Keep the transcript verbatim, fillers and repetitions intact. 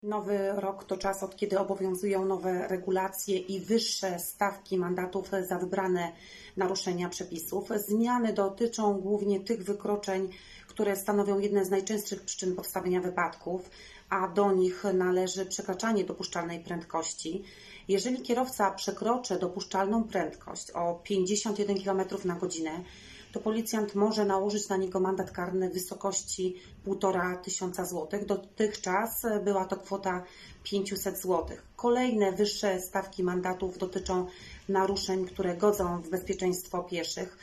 Nowy rok to czas, od kiedy obowiązują nowe regulacje i wyższe stawki mandatów za wybrane naruszenia przepisów. Zmiany dotyczą głównie tych wykroczeń, które stanowią jedne z najczęstszych przyczyn powstawania wypadków, a do nich należy przekraczanie dopuszczalnej prędkości. Jeżeli kierowca przekroczy dopuszczalną prędkość o pięćdziesiąt jeden kilometrów na godzinę, to policjant może nałożyć na niego mandat karny w wysokości półtora tysiąca złotych. Dotychczas była to kwota pięćset złotych. Kolejne wyższe stawki mandatów dotyczą naruszeń, które godzą w bezpieczeństwo pieszych.